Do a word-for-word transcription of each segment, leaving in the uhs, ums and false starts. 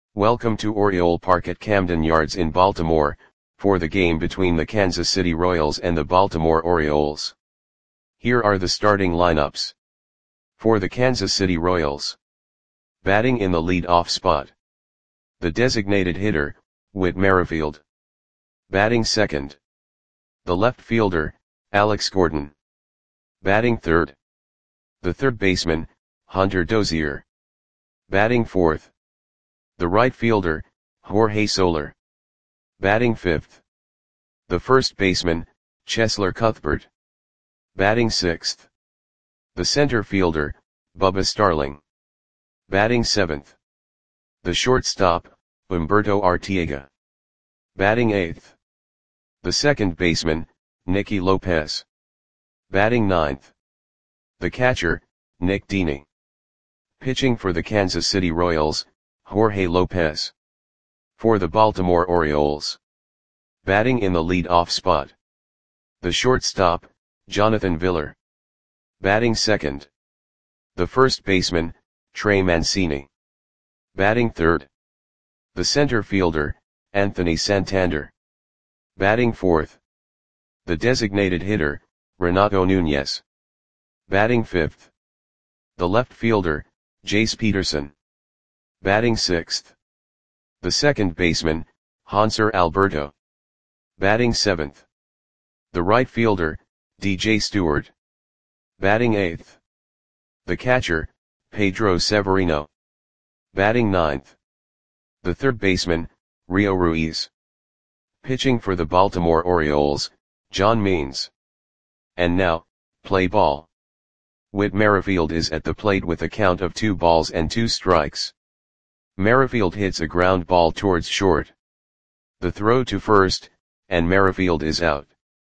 Welcome to Oriole Park at Camden Yards in Baltimore, for the game between the Kansas City Royals and the Baltimore Orioles. Here are the starting lineups. For the Kansas City Royals. Batting in the lead-off spot. The designated hitter, Whit Merrifield. Batting second. The left fielder, Alex Gordon. Batting third. The third baseman, Hunter Dozier. Batting fourth. The right fielder, Jorge Soler. Batting fifth. The first baseman, Cheslor Cuthbert. Batting sixth. The center fielder, Bubba Starling. Batting seventh. The shortstop, Humberto Arteaga. Batting eighth. The second baseman, Nicky Lopez. Batting ninth. The catcher, Nick Dini. Pitching for the Kansas City Royals, Jorge Lopez. For the Baltimore Orioles. Batting in the lead-off spot. The shortstop, Jonathan Villar. Batting second. The first baseman, Trey Mancini. Batting third. The center fielder, Anthony Santander. Batting fourth. The designated hitter, Renato Nunez. Batting fifth. The left fielder, Jace Peterson. Batting sixth. The second baseman, Hanser Alberto. Batting seventh. The right fielder, D J Stewart. Batting eighth. The catcher, Pedro Severino. Batting ninth. The third baseman, Rio Ruiz. Pitching for the Baltimore Orioles, John Means. And now, play ball. Whit Merrifield is at the plate with a count of two balls and two strikes. Merrifield hits a ground ball towards short. The throw to first, and Merrifield is out.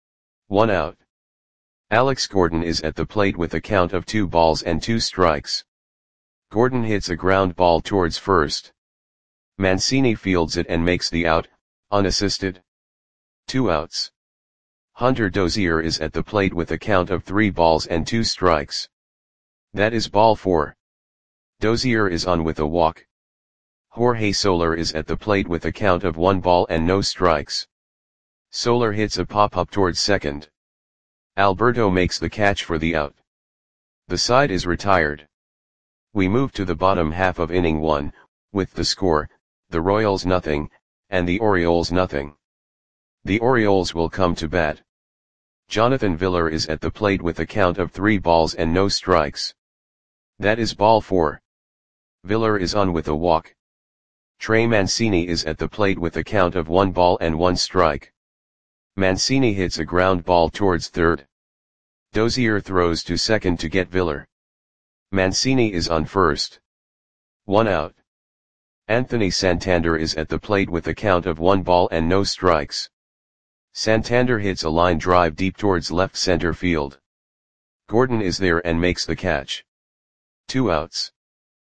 One out. Alex Gordon is at the plate with a count of two balls and two strikes. Gordon hits a ground ball towards first. Mancini fields it and makes the out, unassisted. Two outs. Hunter Dozier is at the plate with a count of three balls and two strikes. That is ball four. Dozier is on with a walk. Jorge Soler is at the plate with a count of one ball and no strikes. Soler hits a pop-up towards second. Alberto makes the catch for the out. The side is retired. We move to the bottom half of inning one, with the score, the Royals nothing, and the Orioles nothing. The Orioles will come to bat. Jonathan Villar is at the plate with a count of three balls and no strikes. That is ball four. Villar is on with a walk. Trey Mancini is at the plate with a count of one ball and one strike. Mancini hits a ground ball towards third. Dozier throws to second to get Villar. Mancini is on first. One out. Anthony Santander is at the plate with a count of one ball and no strikes. Santander hits a line drive deep towards left center field. Gordon is there and makes the catch. Two outs.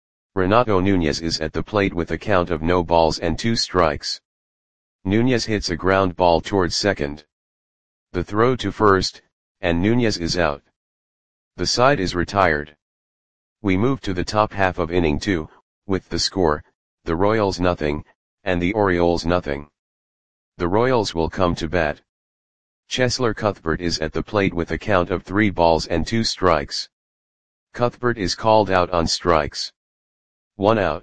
Renato Nunez is at the plate with a count of no balls and two strikes. Nunez hits a ground ball towards second. The throw to first, and Nunez is out. The side is retired. We move to the top half of inning two, with the score, the Royals nothing, and the Orioles nothing. The Royals will come to bat. Cheslor Cuthbert is at the plate with a count of three balls and two strikes. Cuthbert is called out on strikes. One out.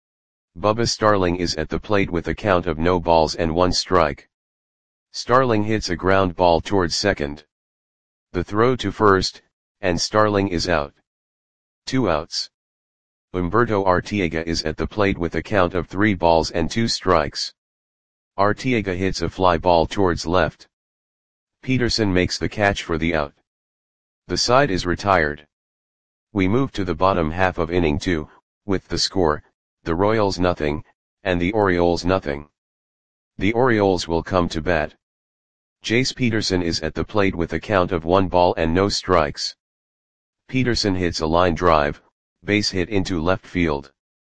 Bubba Starling is at the plate with a count of no balls and one strike. Starling hits a ground ball towards second. The throw to first, and Starling is out. Two outs. Humberto Arteaga is at the plate with a count of three balls and two strikes. Arteaga hits a fly ball towards left. Peterson makes the catch for the out. The side is retired. We move to the bottom half of inning two, with the score, the Royals nothing, and the Orioles nothing. The Orioles will come to bat. Jace Peterson is at the plate with a count of one ball and no strikes. Peterson hits a line drive, base hit into left field.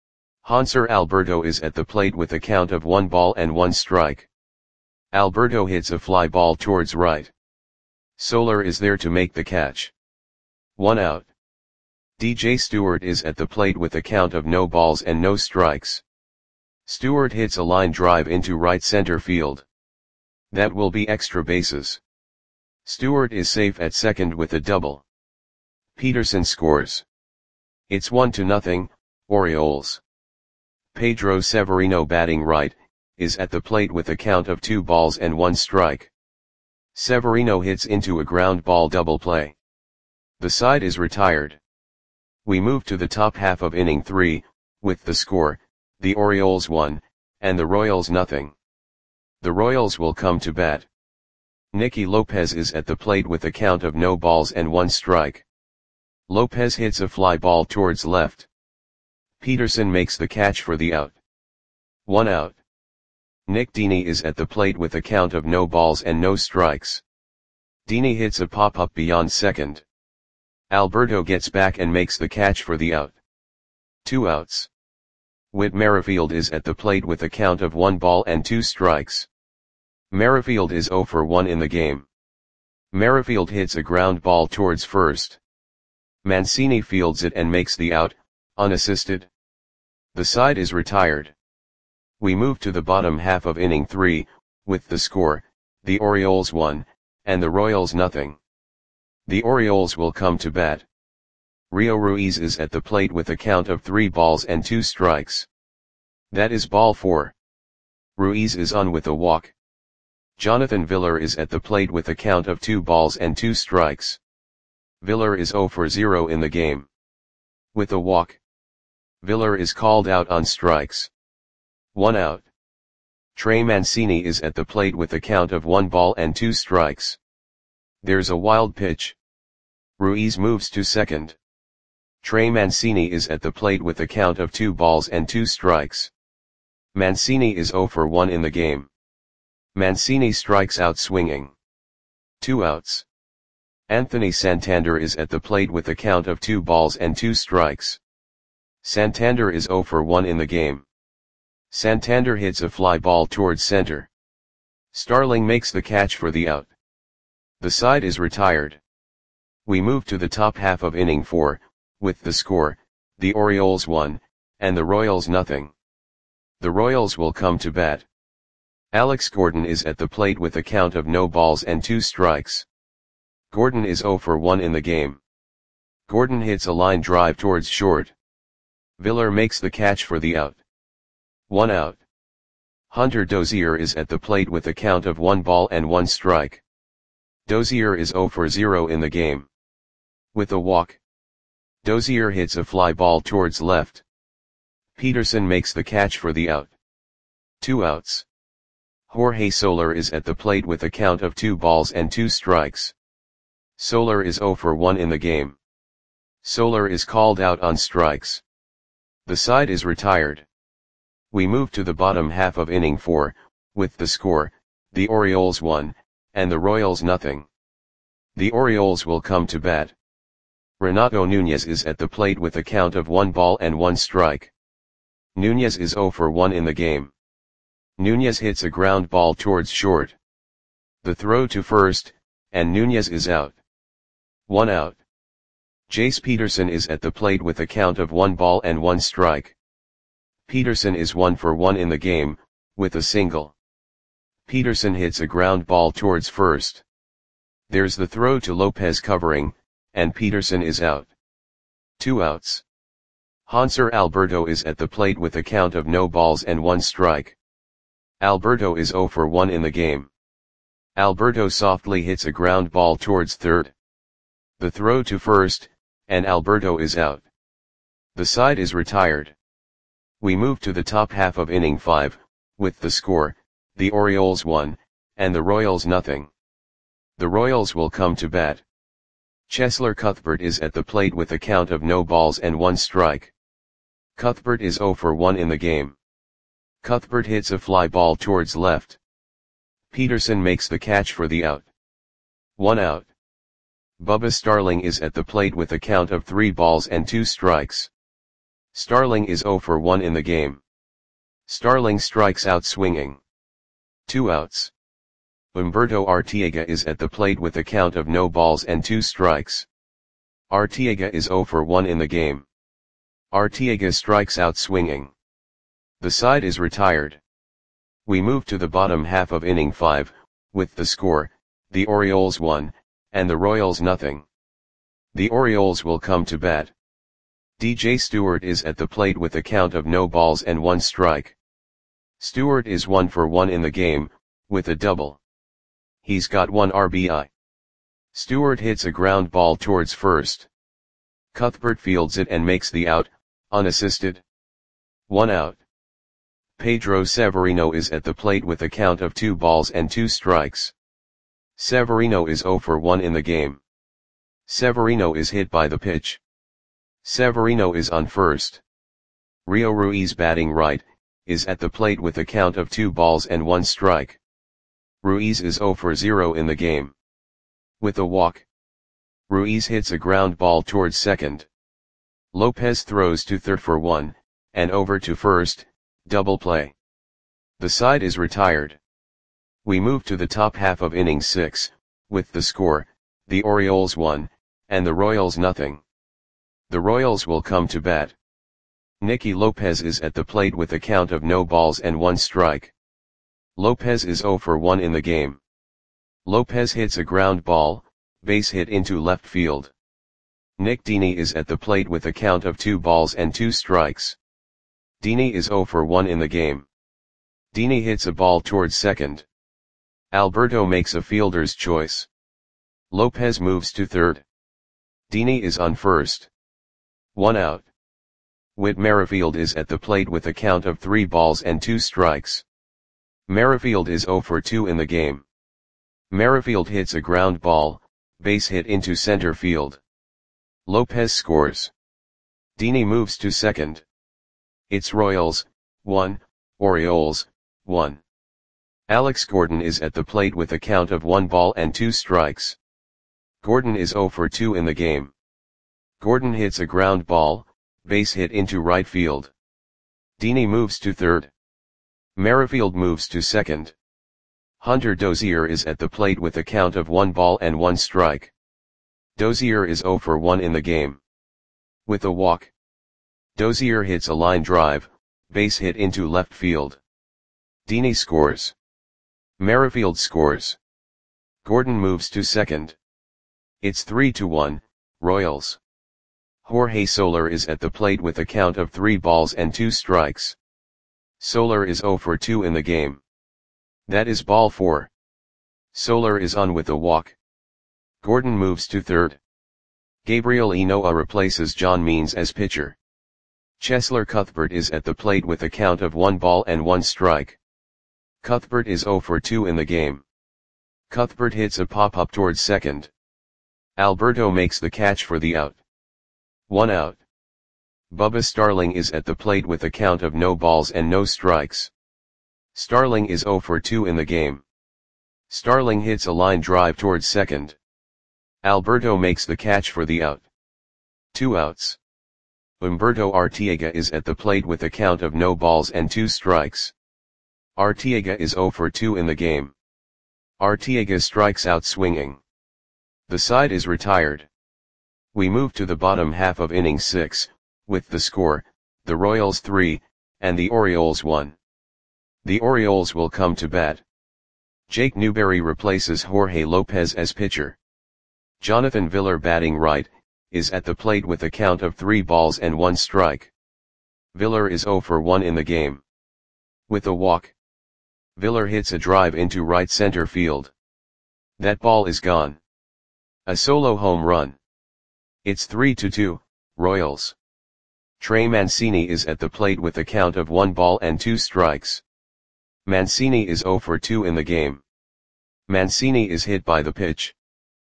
Hanser Alberto is at the plate with a count of one ball and one strike. Alberto hits a fly ball towards right. Soler is there to make the catch. One out. D J Stewart is at the plate with a count of no balls and no strikes. Stewart hits a line drive into right center field. That will be extra bases. Stewart is safe at second with a double. Peterson scores. It's one to nothing, Orioles. Pedro Severino, batting right, is at the plate with a count of two balls and one strike. Severino hits into a ground ball double play. The side is retired. We move to the top half of inning three, with the score, the Orioles one, and the Royals nothing. The Royals will come to bat. Nicky Lopez is at the plate with a count of no balls and one strike. Lopez hits a fly ball towards left. Peterson makes the catch for the out. One out. Nick Dini is at the plate with a count of no balls and no strikes. Dini hits a pop-up beyond second. Alberto gets back and makes the catch for the out. Two outs. Whit Merrifield is at the plate with a count of one ball and two strikes. Merrifield is zero for one in the game. Merrifield hits a ground ball towards first. Mancini fields it and makes the out, unassisted. The side is retired. We move to the bottom half of inning three, with the score, the Orioles one, and the Royals nothing. The Orioles will come to bat. Rio Ruiz is at the plate with a count of three balls and two strikes. That is ball four. Ruiz is on with a walk. Jonathan Villar is at the plate with a count of two balls and two strikes. Villar is zero for zero in the game. With a walk. Villar is called out on strikes. One out. Trey Mancini is at the plate with a count of one ball and two strikes. There's a wild pitch. Ruiz moves to second. Trey Mancini is at the plate with a count of two balls and two strikes. Mancini is zero for one in the game. Mancini strikes out swinging. Two outs. Anthony Santander is at the plate with a count of two balls and two strikes. Santander is zero for one in the game. Santander hits a fly ball towards center. Starling makes the catch for the out. The side is retired. We move to the top half of inning four, with the score, the Orioles one, and the Royals nothing. The Royals will come to bat. Alex Gordon is at the plate with a count of no balls and two strikes. Gordon is zero for one in the game. Gordon hits a line drive towards short. Villar makes the catch for the out. One out. Hunter Dozier is at the plate with a count of one ball and one strike. Dozier is zero for zero in the game. With a walk. Dozier hits a fly ball towards left. Peterson makes the catch for the out. Two outs. Jorge Soler is at the plate with a count of two balls and two strikes. Soler is zero for one in the game. Soler is called out on strikes. The side is retired. We move to the bottom half of inning four, with the score, the Orioles one, and the Royals nothing. The Orioles will come to bat. Renato Nunez is at the plate with a count of one ball and one strike. Nunez is zero for one in the game. Nunez hits a ground ball towards short. The throw to first, and Nunez is out. One out. Jace Peterson is at the plate with a count of one ball and one strike. Peterson is one for one in the game, with a single. Peterson hits a ground ball towards first. There's the throw to Lopez covering, and Peterson is out. Two outs. Hanser Alberto is at the plate with a count of no balls and one strike. Alberto is zero for one in the game. Alberto softly hits a ground ball towards third. The throw to first, and Alberto is out. The side is retired. We move to the top half of inning five, with the score, the Orioles one, and the Royals nothing. The Royals will come to bat. Cheslor Cuthbert is at the plate with a count of no balls and one strike. Cuthbert is zero for one in the game. Cuthbert hits a fly ball towards left. Peterson makes the catch for the out. One out. Bubba Starling is at the plate with a count of three balls and two strikes. Starling is zero for one in the game. Starling strikes out swinging. Two outs. Humberto Artiega is at the plate with a count of no balls and two strikes. Artiega is zero for one in the game. Artiega strikes out swinging. The side is retired. We move to the bottom half of inning five, with the score, the Orioles one, and the Royals nothing. The Orioles will come to bat. D J Stewart is at the plate with a count of no balls and one strike. Stewart is one for one in the game, with a double. He's got one R B I. Stewart hits a ground ball towards first. Cuthbert fields it and makes the out, unassisted. One out. Pedro Severino is at the plate with a count of two balls and two strikes. Severino is zero for one in the game. Severino is hit by the pitch. Severino is on first. Rio Ruiz, batting right, is at the plate with a count of two balls and one strike. Ruiz is zero for zero in the game. With a walk. Ruiz hits a ground ball towards second. Lopez throws to third for one, and over to first, double play. The side is retired. We move to the top half of inning six, with the score, the Orioles one, and the Royals nothing. The Royals will come to bat. Nicky Lopez is at the plate with a count of no balls and one strike. Lopez is zero for one in the game. Lopez hits a ground ball, base hit into left field. Nick Dini is at the plate with a count of two balls and two strikes. Dini is zero for one in the game. Dini hits a ball towards second. Alberto makes a fielder's choice. Lopez moves to third. Dini is on first. One out. Whit Merrifield is at the plate with a count of three balls and two strikes. Merrifield is zero for two in the game. Merrifield hits a ground ball, base hit into center field. Lopez scores. Dini moves to second. It's Royals, one, Orioles, one. Alex Gordon is at the plate with a count of one ball and two strikes. Gordon is zero for two in the game. Gordon hits a ground ball, base hit into right field. Dini moves to third. Merrifield moves to second. Hunter Dozier is at the plate with a count of one ball and one strike. Dozier is zero for one in the game. With a walk. Dozier hits a line drive, base hit into left field. Dini scores. Merrifield scores. Gordon moves to second. It's three to one, Royals. Jorge Soler is at the plate with a count of three balls and two strikes. Soler is zero for two in the game. That is ball four. Soler is on with a walk. Gordon moves to third. Gabriel Enoa replaces John Means as pitcher. Cheslor Cuthbert is at the plate with a count of one ball and one strike. Cuthbert is zero for two in the game. Cuthbert hits a pop-up towards second. Alberto makes the catch for the out. One out. Bubba Starling is at the plate with a count of no balls and no strikes. Starling is zero for two in the game. Starling hits a line drive towards second. Alberto makes the catch for the out. Two outs. Humberto Artiega is at the plate with a count of no balls and two strikes. Artiega is zero for two in the game. Artiega strikes out swinging. The side is retired. We move to the bottom half of inning six, with the score, the Royals three, and the Orioles one. The Orioles will come to bat. Jake Newberry replaces Jorge Lopez as pitcher. Jonathan Villar, batting right, is at the plate with a count of three balls and one strike. Villar is zero for one in the game. With a walk. Villar hits a drive into right center field. That ball is gone. A solo home run. It's three to two, Royals. Trey Mancini is at the plate with a count of one ball and two strikes. Mancini is zero for two in the game. Mancini is hit by the pitch.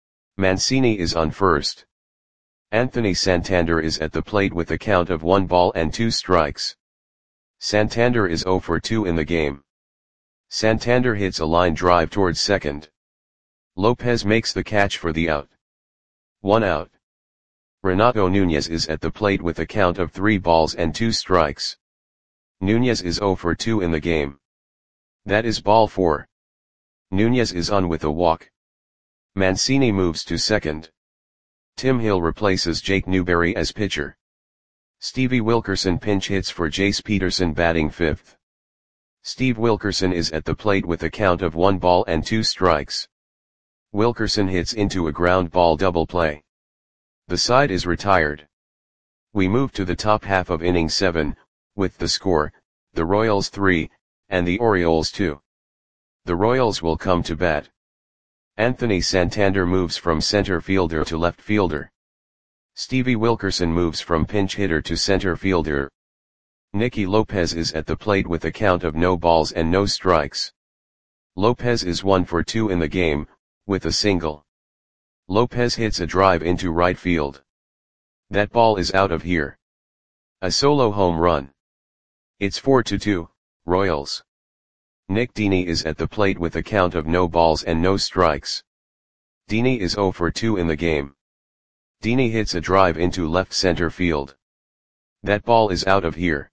Mancini is on first. Anthony Santander is at the plate with a count of one ball and two strikes. Santander is zero for two in the game. Santander hits a line drive towards second. Lopez makes the catch for the out. One out. Renato Nunez is at the plate with a count of three balls and two strikes. Nunez is zero for two in the game. That is ball four. Nunez is on with a walk. Mancini moves to second. Tim Hill replaces Jake Newberry as pitcher. Stevie Wilkerson pinch hits for Jace Peterson batting fifth. Steve Wilkerson is at the plate with a count of one ball and two strikes. Wilkerson hits into a ground ball double play. The side is retired. We move to the top half of inning seven, with the score, the Royals three, and the Orioles two. The Royals will come to bat. Anthony Santander moves from center fielder to left fielder. Stevie Wilkerson moves from pinch hitter to center fielder. Nicky Lopez is at the plate with a count of no balls and no strikes. Lopez is one for two in the game, with a single. Lopez hits a drive into right field. That ball is out of here. A solo home run. It's four to two, Royals. Nick Dini is at the plate with a count of no balls and no strikes. Dini is zero for two in the game. Dini hits a drive into left center field. That ball is out of here.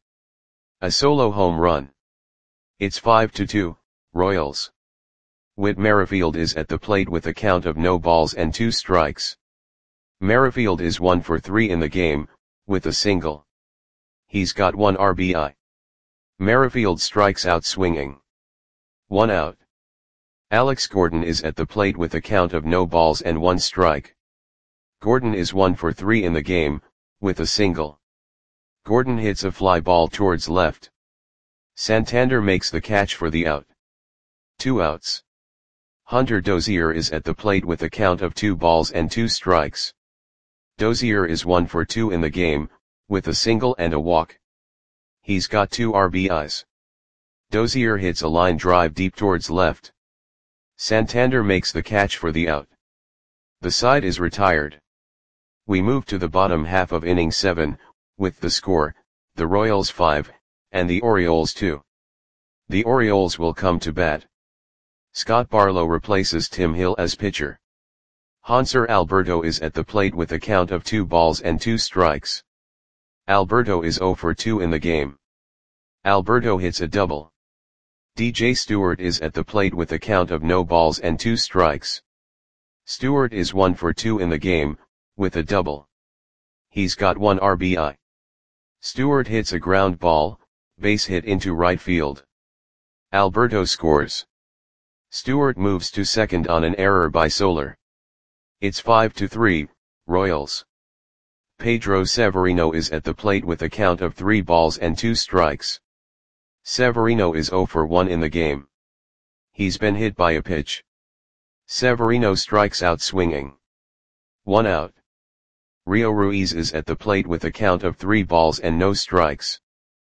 A solo home run. It's five to two, Royals. Whit Merrifield is at the plate with a count of no balls and two strikes. Merrifield is one for three in the game, with a single. He's got one R B I. Merrifield strikes out swinging. One out. Alex Gordon is at the plate with a count of no balls and one strike. Gordon is one for three in the game, with a single. Gordon hits a fly ball towards left. Santander makes the catch for the out. Two outs. Hunter Dozier is at the plate with a count of two balls and two strikes. Dozier is one for two in the game, with a single and a walk. He's got two R B Is. Dozier hits a line drive deep towards left. Santander makes the catch for the out. The side is retired. We move to the bottom half of inning seven, with the score, the Royals five, and the Orioles two. The Orioles will come to bat. Scott Barlow replaces Tim Hill as pitcher. Hanser Alberto is at the plate with a count of two balls and two strikes. Alberto is zero for two in the game. Alberto hits a double. D J Stewart is at the plate with a count of no balls and two strikes. Stewart is one for two in the game, with a double. He's got one R B I. Stewart hits a ground ball, base hit into right field. Alberto scores. Stewart moves to second on an error by Soler. It's five to three, Royals. Pedro Severino is at the plate with a count of three balls and two strikes. Severino is zero for one in the game. He's been hit by a pitch. Severino strikes out swinging. One out. Rio Ruiz is at the plate with a count of three balls and no strikes.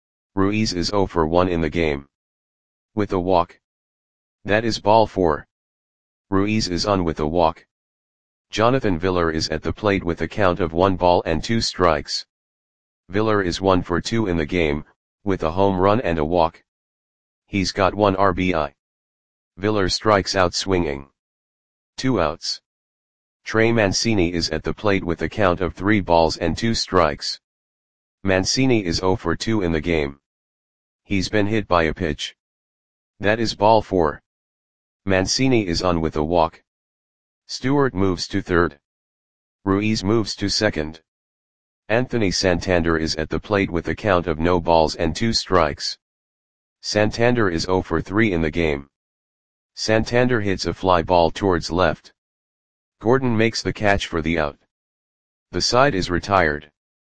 Ruiz is zero for one in the game. With a walk. That is ball four. Ruiz is on with a walk. Jonathan Villar is at the plate with a count of one ball and two strikes. Villar is one for two in the game, with a home run and a walk. He's got one R B I. Villar strikes out swinging. Two outs. Trey Mancini is at the plate with a count of three balls and two strikes. Mancini is zero for two in the game. He's been hit by a pitch. That is ball four. Mancini is on with a walk. Stewart moves to third. Ruiz moves to second. Anthony Santander is at the plate with a count of no balls and two strikes. Santander is zero for three in the game. Santander hits a fly ball towards left. Gordon makes the catch for the out. The side is retired.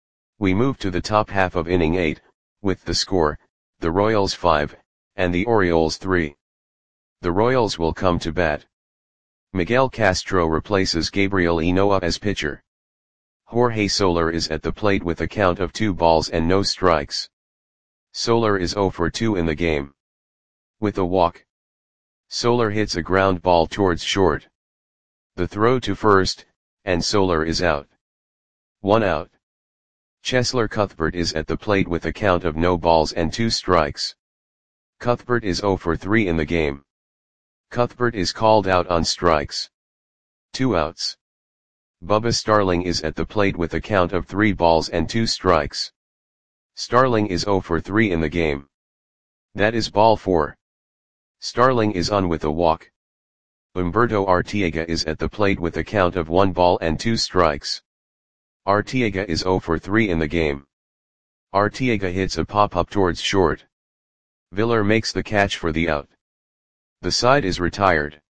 We move to the top half of inning eight, with the score, the Royals five, and the Orioles three. The Royals will come to bat. Miguel Castro replaces Gabriel Enoa as pitcher. Jorge Soler is at the plate with a count of two balls and no strikes. Soler is zero for two in the game. With a walk. Soler hits a ground ball towards short. The throw to first, and Soler is out. One out. Cheslor Cuthbert is at the plate with a count of no balls and two strikes. Cuthbert is zero for three in the game. Cuthbert is called out on strikes. Two outs. Bubba Starling is at the plate with a count of three balls and two strikes. Starling is zero for three in the game. That is ball four. Starling is on with a walk. Humberto Arteaga is at the plate with a count of one ball and two strikes. Arteaga is zero for three in the game. Arteaga hits a pop-up towards short. Villar makes the catch for the out. The side is retired.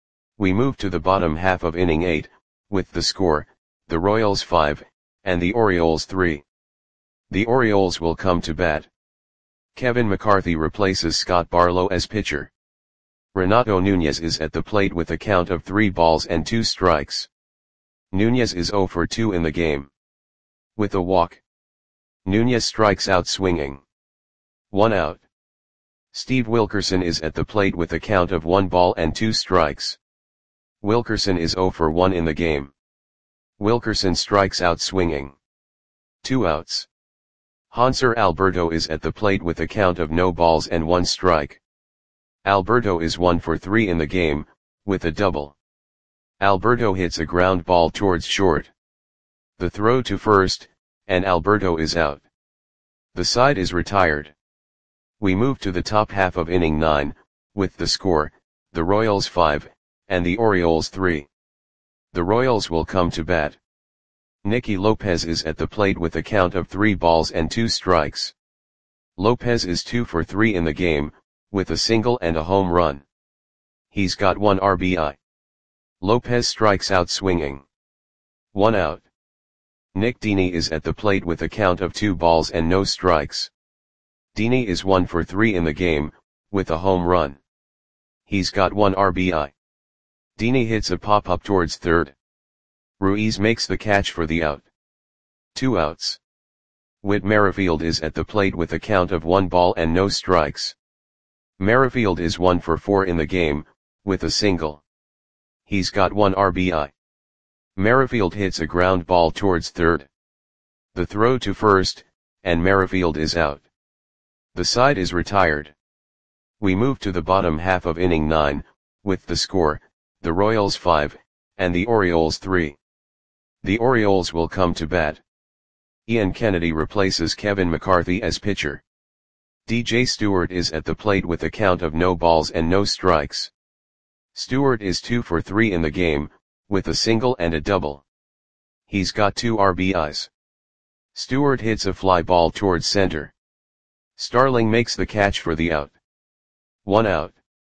We move to the bottom half of inning eight, with the score, the Royals five, and the Orioles three. The Orioles will come to bat. Kevin McCarthy replaces Scott Barlow as pitcher. Renato Nunez is at the plate with a count of three balls and two strikes. Nunez is zero for two in the game. With a walk. Nunez strikes out swinging. One out. Steve Wilkerson is at the plate with a count of one ball and two strikes. Wilkerson is zero for one in the game. Wilkerson strikes out swinging. Two outs. Hanser Alberto is at the plate with a count of no balls and one strike. Alberto is one for three in the game, with a double. Alberto hits a ground ball towards short. The throw to first, and Alberto is out. The side is retired. We move to the top half of inning nine, with the score, the Royals five, and the Orioles three. The Royals will come to bat. Nicky Lopez is at the plate with a count of three balls and two strikes. Lopez is two for three in the game, with a single and a home run. He's got one R B I. Lopez strikes out swinging. One out. Nick Dini is at the plate with a count of two balls and no strikes. Dini is one for three in the game, with a home run. He's got one R B I. Dini hits a pop-up towards third. Ruiz makes the catch for the out. Two outs. Whit Merrifield is at the plate with a count of one ball and no strikes. Merrifield is one for four in the game, with a single. He's got one R B I. Merrifield hits a ground ball towards third. The throw to first, and Merrifield is out. The side is retired. We move to the bottom half of inning nine, with the score, the Royals five, and the Orioles three. The Orioles will come to bat. Ian Kennedy replaces Kevin McCarthy as pitcher. D J Stewart is at the plate with a count of no balls and no strikes. Stewart is two for three in the game, with a single and a double. He's got two R B Is. Stewart hits a fly ball towards center. Starling makes the catch for the out. One out.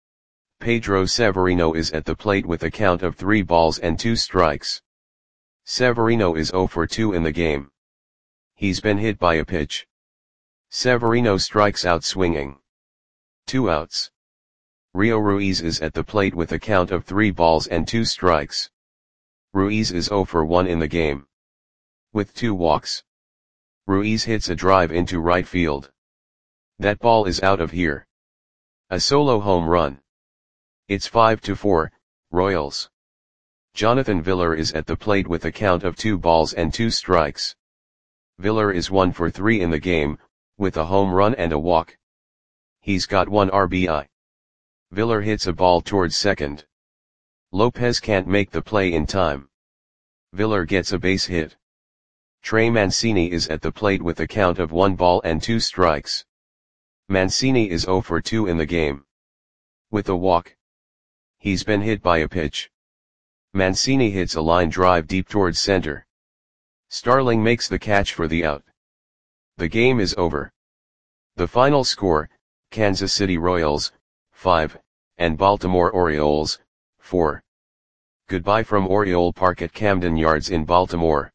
Pedro Severino is at the plate with a count of three balls and two strikes. Severino is zero for two in the game. He's been hit by a pitch. Severino strikes out swinging. Two outs. Rio Ruiz is at the plate with a count of three balls and two strikes. Ruiz is zero for one in the game. With two walks. Ruiz hits a drive into right field. That ball is out of here. A solo home run. It's five to four, Royals. Jonathan Villar is at the plate with a count of two balls and two strikes. Villar is one for three in the game, with a home run and a walk. He's got one R B I. Villar hits a ball towards second. Lopez can't make the play in time. Villar gets a base hit. Trey Mancini is at the plate with a count of one ball and two strikes. Mancini is zero for two in the game. With a walk. He's been hit by a pitch. Mancini hits a line drive deep towards center. Starling makes the catch for the out. The game is over. The final score, Kansas City Royals, five, and Baltimore Orioles, four. Goodbye from Oriole Park at Camden Yards in Baltimore.